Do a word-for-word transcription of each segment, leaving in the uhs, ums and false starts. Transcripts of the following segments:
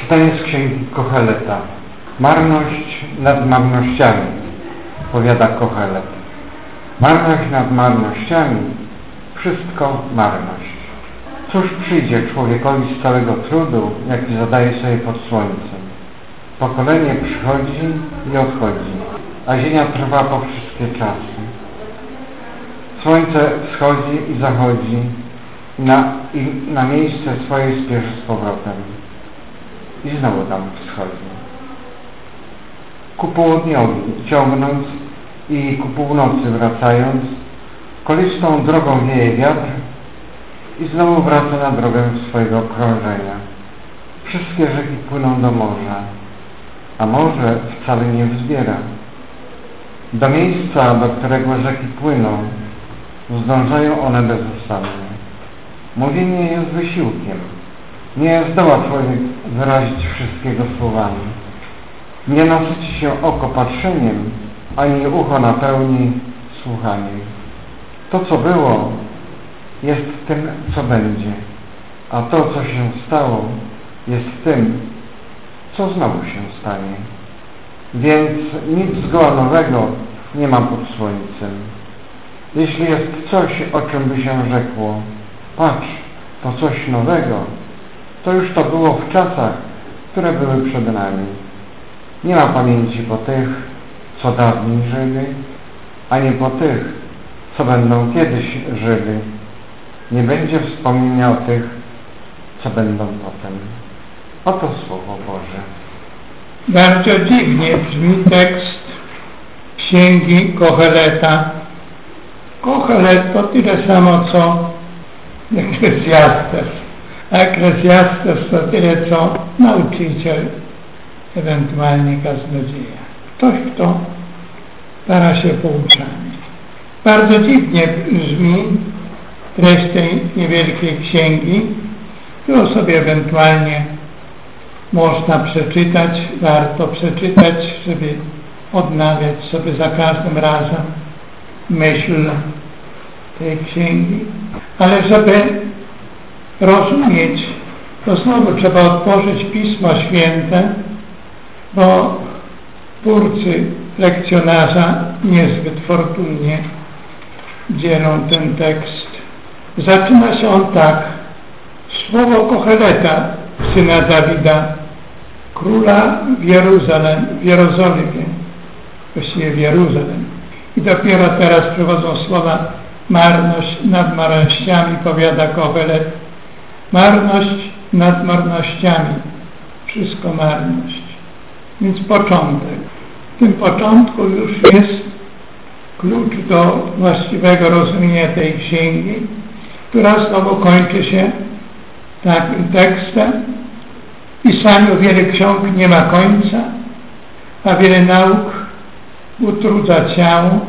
Czytanie z księgi Koheleta. Marność nad marnościami, powiada Kohelet. Marność nad marnościami, wszystko marność. Cóż przyjdzie człowiekowi z całego trudu, jaki zadaje sobie pod słońcem? Pokolenie przychodzi i odchodzi, a ziemia trwa po wszystkie czasy. Słońce wschodzi i zachodzi i na, i na miejsce swoje spieszy z powrotem. I znowu tam wschodzi. Ku południowi ciągnąc i ku północy wracając, kolistą drogą wieje wiatr i znowu wraca na drogę swojego krążenia. Wszystkie rzeki płyną do morza, a morze wcale nie wzbiera. Do miejsca, do którego rzeki płyną, zdążają one bezustannie. Mówienie jest wysiłkiem. Nie zdoła człowiek wyrazić wszystkiego słowami. Nie nasyci się oko patrzeniem, ani ucho napełni słuchaniem. To, co było, jest tym, co będzie, a to, co się stało, jest tym, co znowu się stanie. Więc nic zgoła nowego nie ma pod słońcem. Jeśli jest coś, o czym by się rzekło, patrz, to coś nowego, to już to było w czasach, które były przed nami. Nie ma pamięci po tych, co dawniej żyli, ani po tych, co będą kiedyś żyli. Nie będzie wspomnienia o tych, co będą potem. Oto Słowo Boże. Bardzo dziwnie brzmi tekst księgi Koheleta. Kohelet to tyle samo, co Eklezjastes. A Eklezjastes to tyle, co nauczyciel, ewentualnie kaznodzieja. Ktoś, kto stara się pouczanie. Bardzo dziwnie brzmi treść tej niewielkiej księgi, którą sobie ewentualnie można przeczytać, warto przeczytać, żeby odnawiać sobie za każdym razem myśl tej księgi. Ale żeby rozumieć, to znowu trzeba otworzyć Pismo Święte, bo twórcy lekcjonarza niezbyt fortunnie dzielą ten tekst. Zaczyna się on tak. Słowo Koheleta, syna Dawida, króla w Jeruzalem, w Jerozolimie, właściwie w Jeruzalem. I dopiero teraz przychodzą słowa marność nad marnościami, powiada Kohelet. Marność nad marnościami, wszystko marność. Więc początek. W tym początku już jest klucz do właściwego rozumienia tej księgi, która znowu kończy się takim tekstem. W pisaniu wiele ksiąg nie ma końca, a wiele nauk utrudza ciało.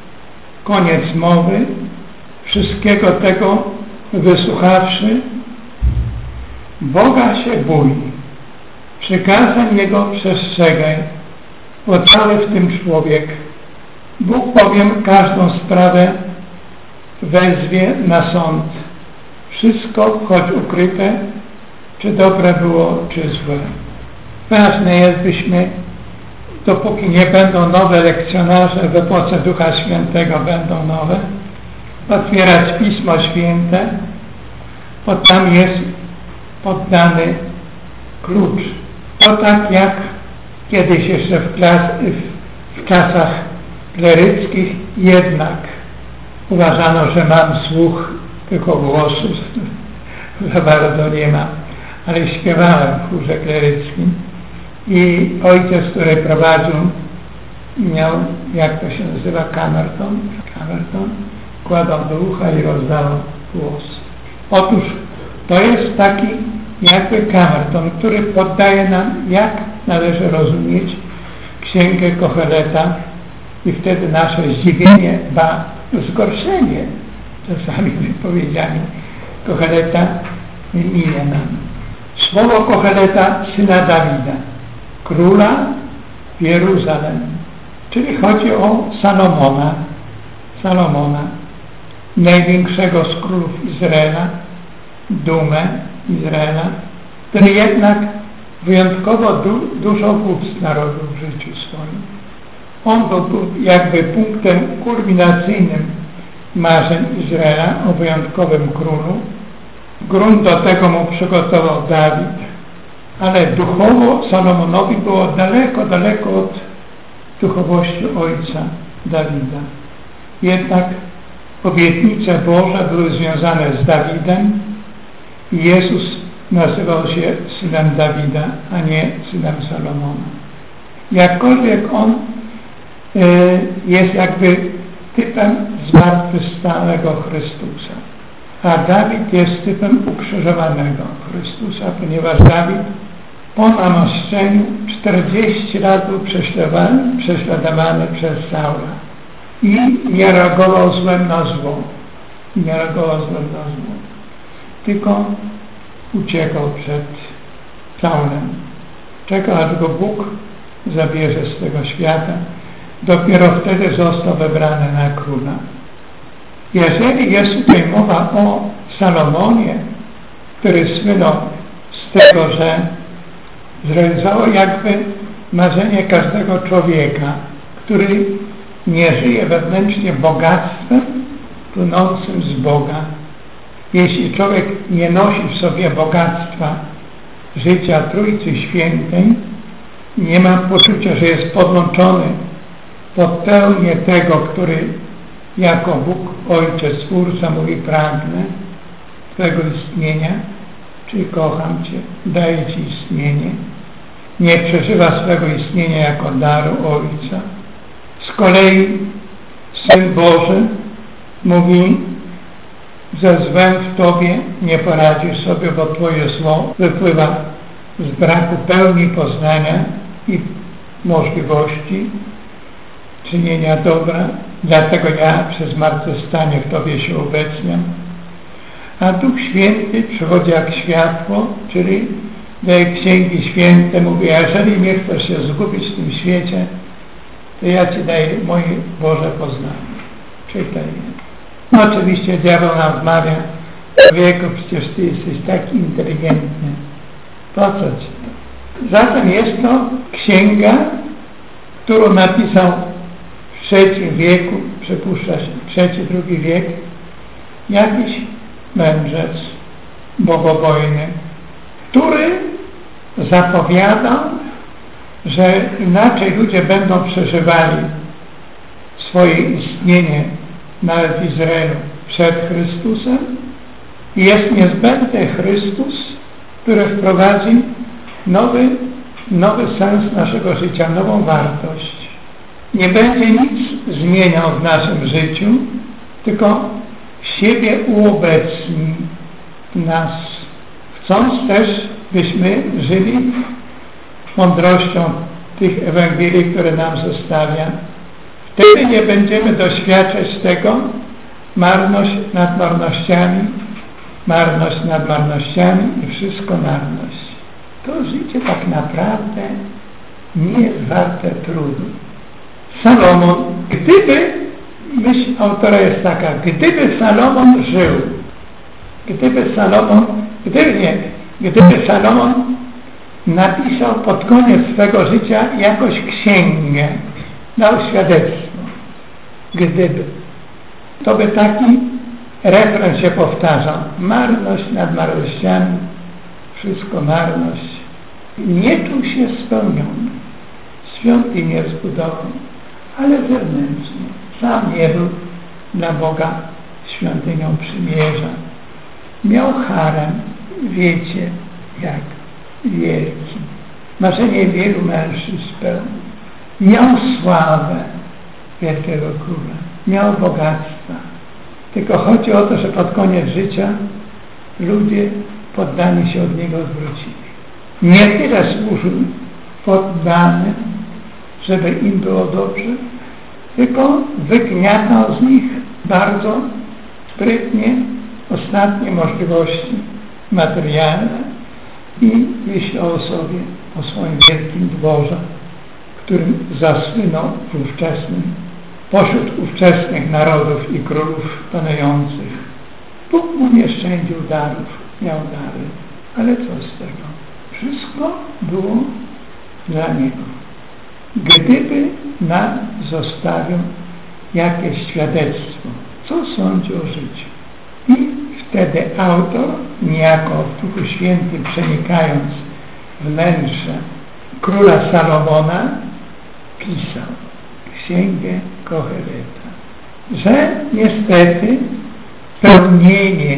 Koniec mowy. Wszystkiego tego wysłuchawszy, Boga się bój. Przykazań Jego przestrzegaj, bo cały w tym człowiek. Bóg bowiem każdą sprawę wezwie na sąd. Wszystko, choć ukryte, czy dobre było, czy złe. Ważne jest, byśmy, dopóki nie będą nowe lekcjonarze, w epoce Ducha Świętego będą nowe, otwierać Pismo Święte, bo tam jest poddany klucz. To tak jak kiedyś jeszcze w, klas, w, w czasach kleryckich jednak uważano, że mam słuch, tylko głosu za bardzo nie ma, ale śpiewałem w chórze kleryckim i ojciec, który prowadził, miał, jak to się nazywa, kamerton, kamerton, kładał do ucha i rozdawał głos. Otóż to jest taki jakby kamerton, który poddaje nam, jak należy rozumieć księgę Koheleta i wtedy nasze zdziwienie, ba zgorszenie czasami wypowiedziami Koheleta minie nam. Słowo Koheleta, syna Dawida, króla w Jeruzalem, czyli chodzi o Salomona, Salomona, największego z królów Izraela, dumę Izraela, który jednak wyjątkowo du dużo wódz narodu w życiu swoim. On był jakby punktem kulminacyjnym marzeń Izraela o wyjątkowym królu. Grunt do tego mu przygotował Dawid, ale duchowo Salomonowi było daleko, daleko od duchowości ojca Dawida. Jednak obietnice Boże były związane z Dawidem i Jezus nazywał się synem Dawida, a nie synem Salomona. Jakkolwiek on y, jest jakby typem zmartwychwstałego Chrystusa, a Dawid jest typem ukrzyżowanego Chrystusa, ponieważ Dawid po namaszczeniu czterdzieści lat był prześladowany, prześladowany przez Saula i nie reagował złem na zło. Nie reagował złem na zło. Tylko uciekał przed Saulem. Czekał, aż go Bóg zabierze z tego świata. Dopiero wtedy został wybrany na króla. Jeżeli jest tutaj mowa o Salomonie, który słynął z tego, że zrealizował jakby marzenie każdego człowieka, który nie żyje wewnętrznie bogactwem płynącym z Boga. Jeśli człowiek nie nosi w sobie bogactwa życia Trójcy Świętej, nie ma poczucia, że jest podłączony pod pełnię tego, który jako Bóg, Ojciec, Twórca mówi: pragnę Twego istnienia, czyli kocham Cię, daję Ci istnienie. Nie przeżywa swego istnienia jako daru Ojca. Z kolei Syn Boży mówi: ze złem w Tobie nie poradzisz sobie, bo Twoje zło wypływa z braku pełni poznania i możliwości czynienia dobra, dlatego ja przez zmartwychwstanie w Tobie się obecniam. A Duch Święty przychodzi jak światło, czyli daje Księgi Święte, mówi: jeżeli nie chcesz się zgubić w tym świecie, to ja Ci daję moje Boże poznanie. Czytaj je. No oczywiście diabeł nam wmawia: człowieku, przecież Ty jesteś taki inteligentny. Po co Ci to? Zatem jest to księga, którą napisał w trzecim wieku, przypuszcza się, trzeci, drugi wiek, jakiś mędrzec bogobojny, który zapowiadał, że inaczej ludzie będą przeżywali swoje istnienie nawet w Izraelu przed Chrystusem i jest niezbędny Chrystus, który wprowadzi nowy, nowy sens naszego życia, nową wartość. Nie będzie nic zmieniał w naszym życiu, tylko siebie uobecni w nas, chcąc też, byśmy żyli mądrością tych Ewangelii, które nam zostawia. Wtedy nie będziemy doświadczać tego marność nad marnościami, marność nad marnościami i wszystko marność. To życie tak naprawdę nie jest warte trudu. Salomon, gdyby, myśl autora jest taka, gdyby Salomon żył, gdyby Salomon, gdyby nie, gdyby Salomon napisał pod koniec swego życia jakąś księgę, dał świadectwo, gdyby, to by taki refren się powtarzał: marność nad marnościami, wszystko marność. Nie czuł się spełniony, świątynię zbudował, ale zewnętrznie. Sam nie był dla Boga świątynią przymierza. Miał harem, wiecie jak wielki. Marzenie wielu mężczyzn spełnił. Miał sławę wielkiego króla. Miał bogactwa. Tylko chodzi o to, że pod koniec życia ludzie poddani się od niego odwrócili. Nie tyle służył poddanym, żeby im było dobrze, tylko wygniatał z nich bardzo sprytnie ostatnie możliwości materialne i myślał o sobie, o swoim wielkim dworze, którym zasłynął w ówczesnym, pośród ówczesnych narodów i królów panujących. Bóg mu nie szczędził darów, miał dary, ale co z tego? Wszystko było dla Niego. Gdyby nam zostawił jakieś świadectwo, co sądzi o życiu. I wtedy autor, niejako w Duchu Świętym przenikając wnętrze króla Salomona, pisał Księgę Koheleta, że niestety spełnienie,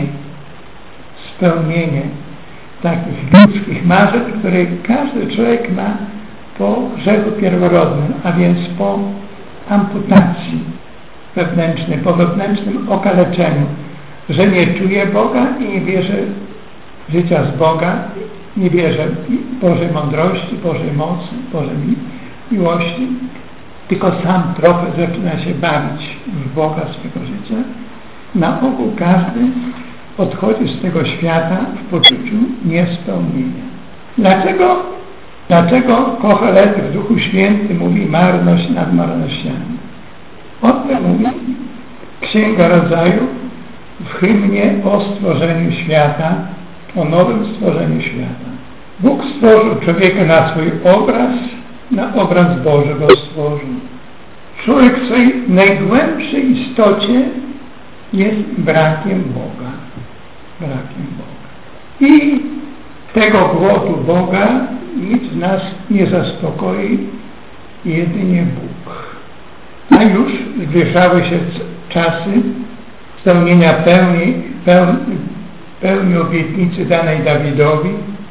spełnienie takich ludzkich marzeń, które każdy człowiek ma po grzechu pierworodnym, a więc po amputacji wewnętrznej, po wewnętrznym okaleczeniu, że nie czuje Boga i nie bierze życia z Boga, nie bierze Bożej mądrości, Bożej mocy, Bożej miłości, tylko sam trochę zaczyna się bawić w Boga swego życia. Na ogół każdy odchodzi z tego świata w poczuciu niespełnienia. Dlaczego, dlaczego Kohelet w Duchu Świętym mówi marność nad marnościami? O tym mówi Księga Rodzaju w hymnie o stworzeniu świata, o nowym stworzeniu świata. Bóg stworzył człowieka na swój obraz, na obraz Boży go stworzył. Człowiek w swojej najgłębszej istocie jest brakiem Boga. Brakiem Boga. I tego głodu Boga nic z nas nie zaspokoi, jedynie Bóg. A już zbliżały się czasy spełnienia pełni, pełni, pełni obietnicy danej Dawidowi,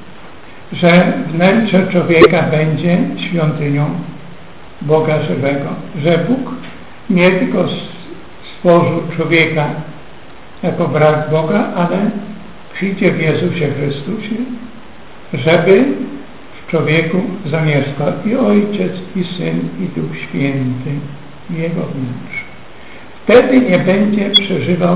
że wnętrze człowieka będzie świątynią Boga żywego. Że Bóg nie tylko stworzył człowieka jako brat Boga, ale przyjdzie w Jezusie Chrystusie, żeby w człowieku zamieszkał i Ojciec, i Syn, i Duch Święty, i Jego wnętrze. Wtedy nie będzie przeżywał,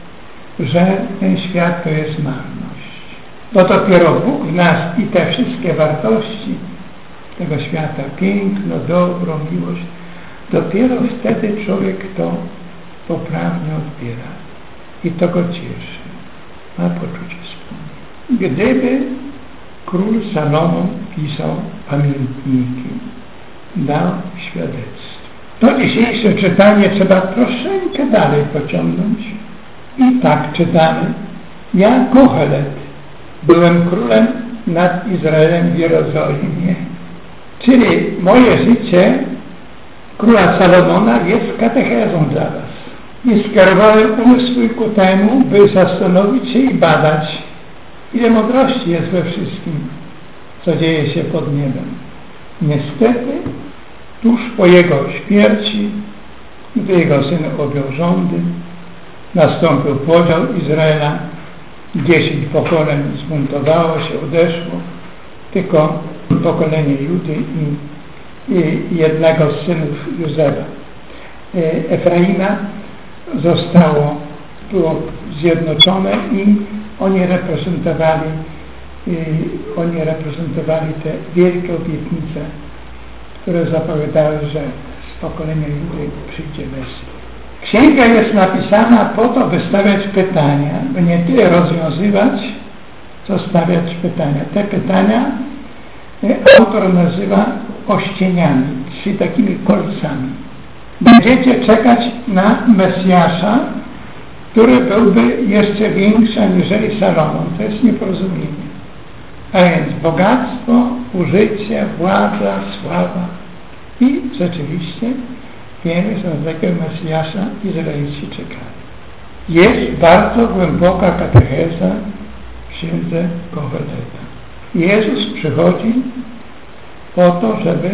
że ten świat to jest marność. Bo dopiero Bóg w nas i te wszystkie wartości tego świata, piękno, dobro, miłość, dopiero wtedy człowiek to poprawnie odbiera. I to go cieszy. Ma poczucie spełnienia. Gdyby król Salomon pisał pamiętniki, dał świadectwo, to dzisiejsze czytanie trzeba troszeczkę dalej pociągnąć. I tak czytamy. Ja, Kohelet, byłem królem nad Izraelem w Jerozolimie. Czyli moje życie króla Salomona jest katechezą dla was. I skierowałem umysł swój ku temu, by zastanowić się i badać, ile mądrości jest we wszystkim, co dzieje się pod niebem. Niestety, tuż po jego śmierci, gdy jego syn objął rządy, nastąpił podział Izraela, dziesięć pokoleń zbuntowało się, odeszło, tylko pokolenie Judy i, i jednego z synów Józefa, Efraima, zostało, było zjednoczone i oni reprezentowali, i oni reprezentowali te wielkie obietnice, które zapowiadały, że z pokolenia Judy przyjdzie Mesjasz. Księga jest napisana po to, by stawiać pytania, by nie tyle rozwiązywać, co stawiać pytania. Te pytania autor nazywa ościeniami, czyli takimi kolcami. Będziecie czekać na Mesjasza, który byłby jeszcze większy aniżeli Salomon. To jest nieporozumienie. A więc bogactwo, użycie, władza, sława. I rzeczywiście wiemy, że na takiego Mesjasza Izraelici czekali. Jest bardzo głęboka katecheza w księdze Koheleta. Jezus przychodzi po to, żeby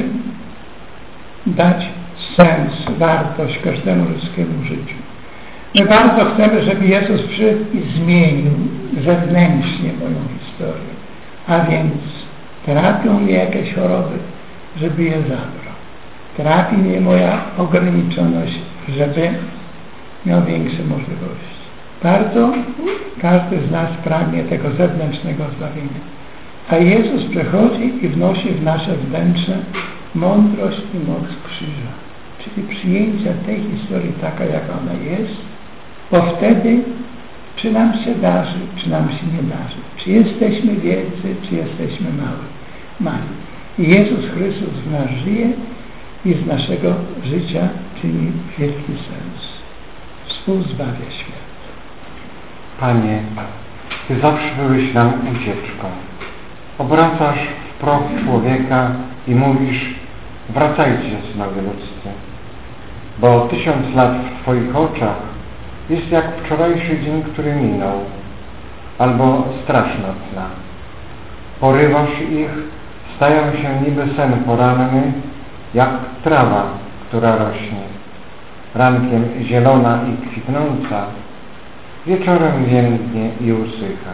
dać sens, wartość każdemu ludzkiemu życiu. My bardzo chcemy, żeby Jezus przyszedł i zmienił zewnętrznie moją historię. A więc trapią mnie jakieś choroby, żeby je zabrał. Trapi mnie moja ograniczoność, żeby miał większe możliwości. Bardzo każdy z nas pragnie tego zewnętrznego zbawienia. A Jezus przychodzi i wnosi w nasze wnętrze mądrość i moc krzyża. Czyli przyjęcia tej historii taka, jaka ona jest, bo wtedy Czy nam się darzy, czy nam się nie darzy. Czy jesteśmy wielcy, czy jesteśmy mały, mali. I Jezus Chrystus w nas żyje i z naszego życia czyni wielki sens. Współzbawia świat. Panie, Ty zawsze byłeś nam ucieczką. Obracasz w proch człowieka i mówisz: wracajcie, synowie ludzcy, bo tysiąc lat w Twoich oczach jest jak wczorajszy dzień, który minął, albo straż nocna. Porywasz ich, stają się niby sen poranny, jak trawa, która rośnie. Rankiem zielona i kwitnąca, wieczorem więdnie i usycha.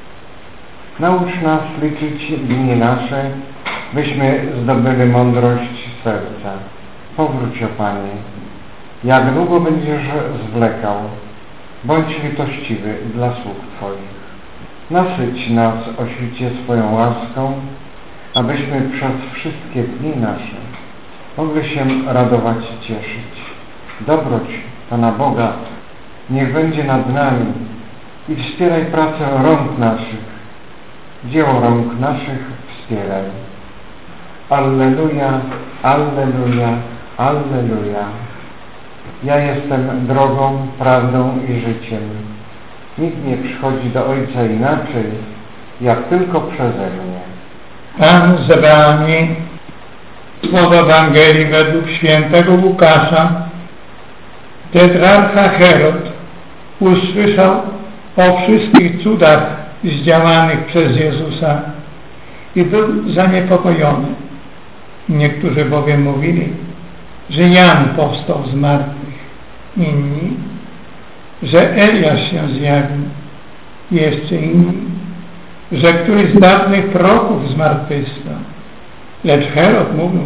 Naucz nas liczyć dni nasze, byśmy zdobyli mądrość serca. Powróć, o Panie. Jak długo będziesz zwlekał, bądź litościwy dla sług Twoich. Nasyć nas o świcie swoją łaską, abyśmy przez wszystkie dni nasze mogli się radować i cieszyć. Dobroć Pana Boga niech będzie nad nami i wspieraj pracę rąk naszych. Dzieło rąk naszych wspieraj. Alleluja, alleluja, alleluja. Ja jestem drogą, prawdą i życiem. Nikt nie przychodzi do Ojca inaczej, jak tylko przeze mnie. Pan z wami. Słowo Ewangelii według świętego Łukasza. Tetrarcha Herod usłyszał o wszystkich cudach zdziałanych przez Jezusa i był zaniepokojony. Niektórzy bowiem mówili, że Jan powstał z martwych, inni, że Eliasz się zjawił, jeszcze inni, że któryś z dawnych proroków zmartwychwstał. Lecz Herod mówił: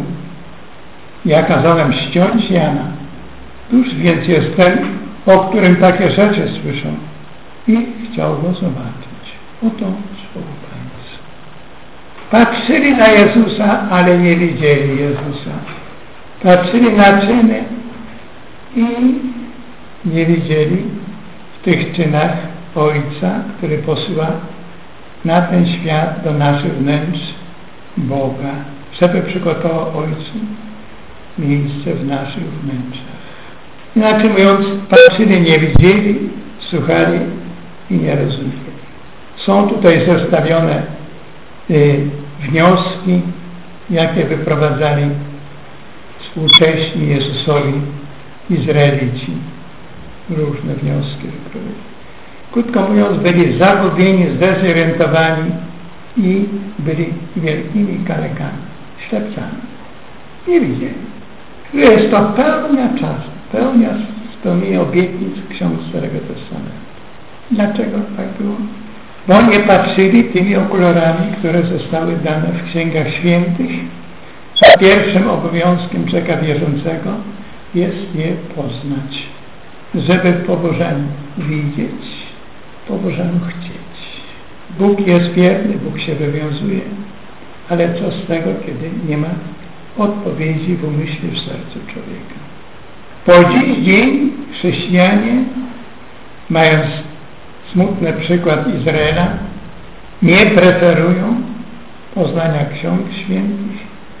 ja kazałem ściąć Jana. Któż więc jest ten, o którym takie rzeczy słyszą? I chciał go zobaczyć. Oto słowo Pańskie. Patrzyli na Jezusa, ale nie widzieli Jezusa. Patrzyli na czyny i nie widzieli w tych czynach Ojca, który posyła na ten świat, do naszych wnętrz Boga, żeby przygotował Ojcu miejsce w naszych wnętrzach. Inaczej mówiąc, patrzyli, nie widzieli, słuchali i nie rozumieli. Są tutaj zestawione y, wnioski, jakie wyprowadzali współcześni Jezusowi Izraelici. Różne wnioski wyprowadzili. Krótko mówiąc, byli zagubieni, zdezorientowani i byli wielkimi kalekami, ślepcami. Nie widzieli. Jest to pełnia czasu, pełnia spełnienia obietnic ksiąg Starego Testamentu. Dlaczego tak było? Bo nie patrzyli tymi okularami, które zostały dane w Księgach Świętych, a pierwszym obowiązkiem człowieka wierzącego jest je poznać, żeby po Bożemu widzieć, po Bożemu chcieć. Bóg jest wierny, Bóg się wywiązuje, ale co z tego, kiedy nie ma odpowiedzi w umyśle, w sercu człowieka. Po dziś dzień chrześcijanie, mając smutny przykład Izraela, nie preferują poznania ksiąg świętych,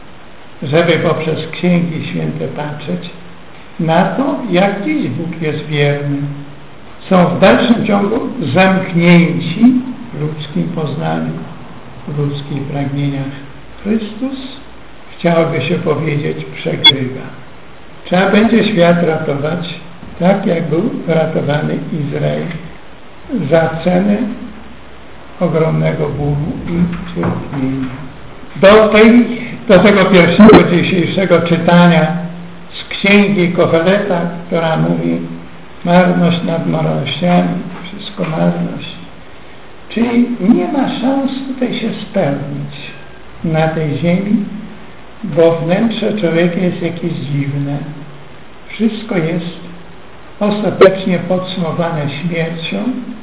żeby poprzez księgi święte patrzeć na to, jak dziś Bóg jest wierny. Są w dalszym ciągu zamknięci w ludzkim poznaniu, w ludzkich pragnieniach. Chrystus, chciałoby się powiedzieć, przegrywa. Trzeba będzie świat ratować, tak jak był ratowany Izrael, za cenę ogromnego bólu i cierpienia. Do, tej, do tego pierwszego dzisiejszego czytania z Księgi Koheleta, która mówi: marność nad marnościami, wszystko marność. Czyli nie ma szans tutaj się spełnić na tej ziemi, bo wnętrze człowieka jest jakieś dziwne. Wszystko jest ostatecznie podsumowane śmiercią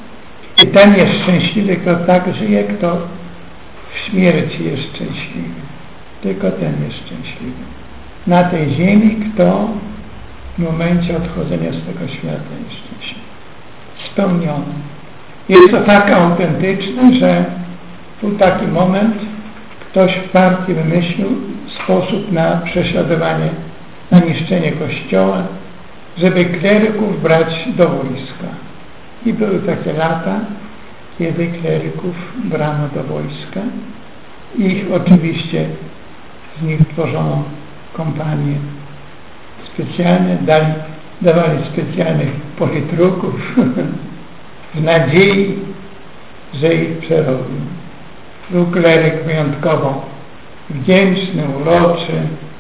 i ten jest szczęśliwy, kto tak żyje, kto w śmierci jest szczęśliwy. Tylko ten jest szczęśliwy. Na tej ziemi, kto w momencie odchodzenia z tego świata jest szczęśliwy. Spełniony. Jest to tak autentyczne, że był taki moment, ktoś w partii wymyślił sposób na prześladowanie, na niszczenie kościoła, żeby kleryków brać do wojska. I były takie lata, kiedy kleryków brano do wojska. Ich oczywiście z nich tworzono kompanie specjalne, dali, dawali specjalnych politruków w nadziei, że ich przerobią. Był kleryk wyjątkowo wdzięczny, uroczy,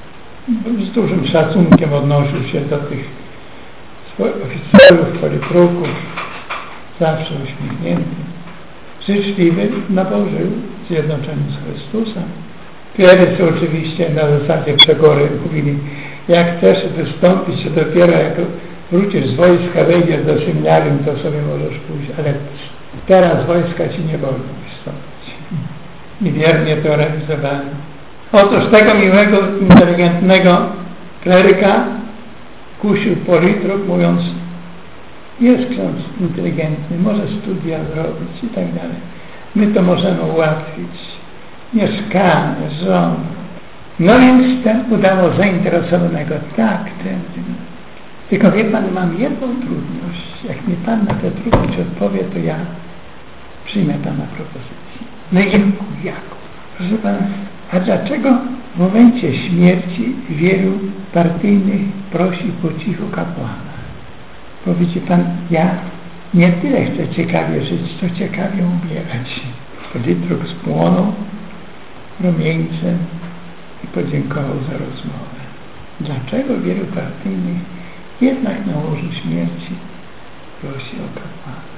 z dużym szacunkiem odnosił się do tych oficerów, politruków, zawsze uśmiechnięty, życzliwy, no bo żył zjednoczony z Chrystusem. Klerycy oczywiście na zasadzie przegory mówili, jak chcesz wystąpić, to dopiero jak wrócisz z wojska, wejdziesz do seminarium, to sobie możesz pójść, ale teraz z wojska ci nie wolno wystąpić. I wiernie to realizowali. Otóż tego miłego, inteligentnego kleryka kusił politruk, mówiąc, jest ksiądz inteligentny, może studia zrobić i tak dalej. My to możemy ułatwić. Mieszkanie, żona. No więc ten udało zainteresowanego, tak, ten, ten. Tylko wie pan, mam jedną trudność. Jak mi pan na tę trudność odpowie, to ja przyjmę pana propozycję. No jaką, jaką? Proszę pana, a dlaczego w momencie śmierci wielu partyjnych prosi po cichu kapłana? Bo widzi pan, ja nie tyle chcę ciekawie żyć, co ciekawie umierać. Politruk spłonął rumieńcem i podziękował za rozmowę. Dlaczego wielu partyjnych jednak na łożu śmierci prosi o kapłana?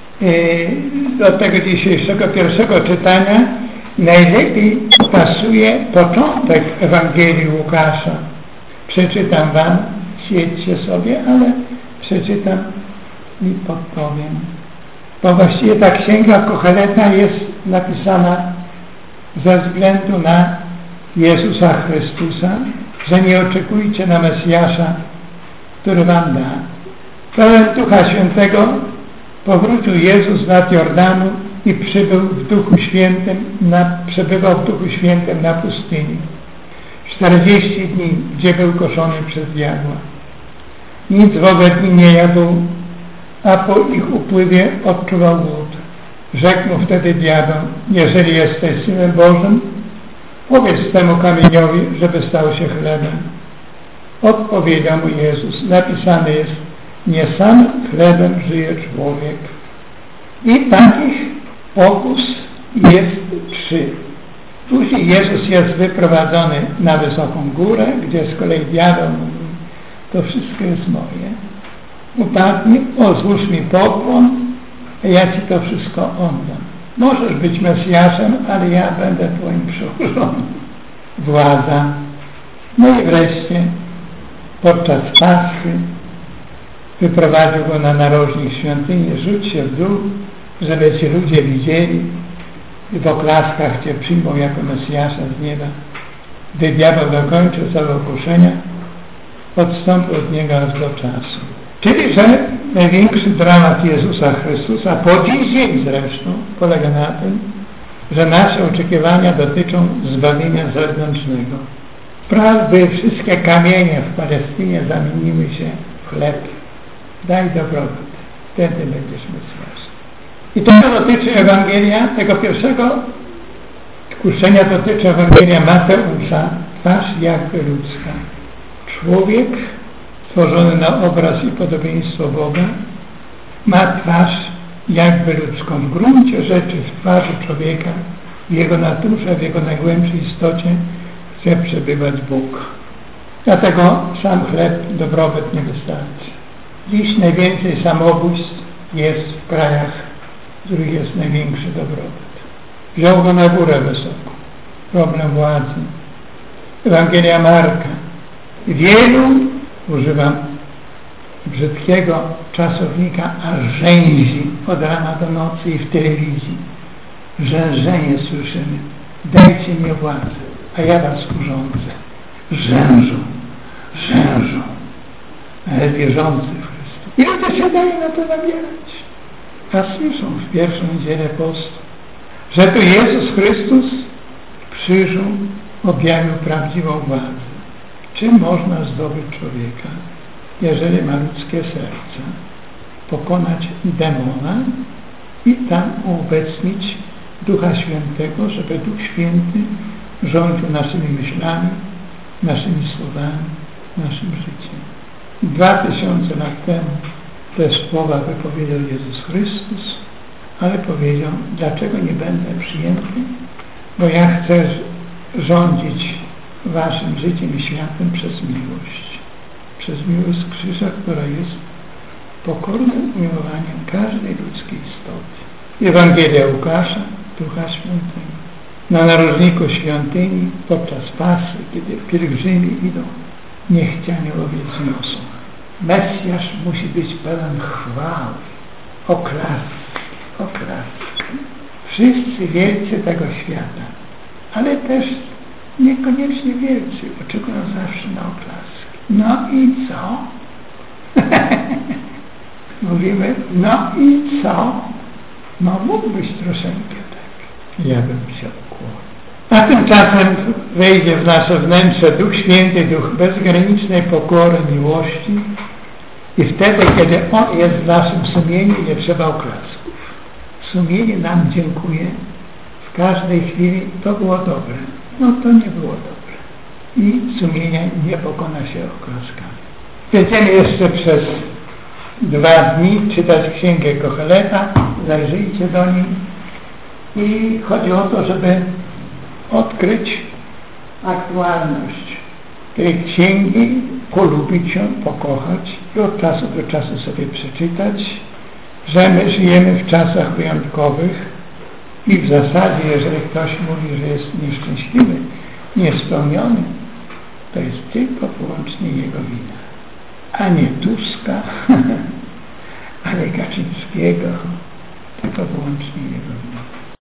Yy, do tego dzisiejszego pierwszego czytania najlepiej pasuje początek Ewangelii Łukasza. Przeczytam wam, siedźcie sobie, ale przeczytam i podpowiem. Bo właściwie ta księga Kocheleta jest napisana ze względu na Jezusa Chrystusa, że nie oczekujcie na Mesjasza, który wam da. Pełen Ducha Świętego powrócił Jezus nad Jordanu i przybył w Duchu Świętym, na, przebywał w Duchu Świętym na pustyni. czterdzieści dni, gdzie był koszony przez diabła. Nic w owe dni nie jadł, a po ich upływie odczuwał głód. Rzekł mu wtedy diabeł, jeżeli jesteś Synem Bożym, powiedz temu kamieniowi, żeby stał się chlebem. Odpowiedział mu Jezus, napisane jest, nie samym chlebem żyje człowiek. I takich pokus jest trzy. Później Jezus jest wyprowadzony na wysoką górę, gdzie z kolei diabeł mówi, to wszystko jest moje. Upadnie, o złóż mi pokłon, a ja ci to wszystko oddam. Możesz być Mesjaszem, ale ja będę twoim przełożonym. Władza. No i wreszcie podczas Paschy wyprowadził go na narożnik świątyni, rzuć się w dół, żeby ci ludzie widzieli i w oklaskach cię przyjmą jako Mesjasza z nieba. Gdy diabeł dokończył całe okuszenia, odstąpił od niego aż do czasu. Czyli, że największy dramat Jezusa Chrystusa, po dziś dzień zresztą, polega na tym, że nasze oczekiwania dotyczą zbawienia zewnętrznego. Prawie wszystkie kamienie w Palestynie zamieniły się w chleb. Daj dobrobyt, wtedy będziesz Mesjaszem. I tego dotyczy Ewangelia, tego pierwszego kuszenia dotyczy Ewangelia Mateusza, twarz jakby ludzka. Człowiek stworzony na obraz i podobieństwo Boga ma twarz jakby ludzką. W gruncie rzeczy w twarzy człowieka, w jego naturze, w jego najgłębszej istocie chce przebywać Bóg. Dlatego sam chleb, dobrobyt nie wystarczy. Dziś najwięcej samobójstw jest w krajach, w których jest największy dobrobyt. Wziął go na górę wysoko. Problem władzy. Ewangelia Marka. Wielu, używam brzydkiego czasownika, a rzęzi od rana do nocy i w telewizji. Rzężenie słyszymy. Dajcie mi władzę, a ja was urządzę. Rzężą, rzężą. Ale wierzący w Chrystusa. I ludzie się dają na to nabierać. a słyszą w pierwszą niedzielę postu, że to Jezus Chrystus w krzyżu objawił prawdziwą władzę. Czy można zdobyć człowieka, jeżeli ma ludzkie serce, pokonać demona i tam uobecnić Ducha Świętego, żeby Duch Święty rządził naszymi myślami, naszymi słowami, naszym życiem. Dwa tysiące lat temu te słowa wypowiedział Jezus Chrystus, ale powiedział, dlaczego nie będę przyjęty? Bo ja chcę rządzić waszym życiem i światem przez miłość. Przez miłość krzyża, która jest pokornym umiłowaniem każdej ludzkiej istoty. Ewangelia Łukasza, Ducha Świętego. Na narożniku świątyni podczas Pasy, kiedy pielgrzymi idą, niech Cię aniołowie zniosą. Mesjasz musi być pełen chwały, oklaski, oklaski. Wszyscy wielcy tego świata, ale też niekoniecznie wielcy, oczekują zawsze na oklaski. No i co? Mówimy, no i co? No mógłbyś troszeczkę tak. Ja bym się ukłonił. A tymczasem wejdzie w nasze wnętrze Duch Święty, Duch bezgranicznej pokory, miłości i wtedy, kiedy On jest w naszym sumieniu, nie trzeba oklasków. Sumienie nam dziękuję w każdej chwili, to było dobre, no to nie było dobre. I sumienia nie pokona się oklaskami. Będziemy jeszcze przez dwa dni czytać Księgę Koheleta, zajrzyjcie do niej i chodzi o to, żeby odkryć aktualność tej księgi, polubić ją, pokochać i od czasu do czasu sobie przeczytać, że my żyjemy w czasach wyjątkowych i w zasadzie, jeżeli ktoś mówi, że jest nieszczęśliwy, niespełniony, to jest tylko wyłącznie jego wina, a nie Tuska, a nie Kaczyńskiego, tylko wyłącznie jego wina.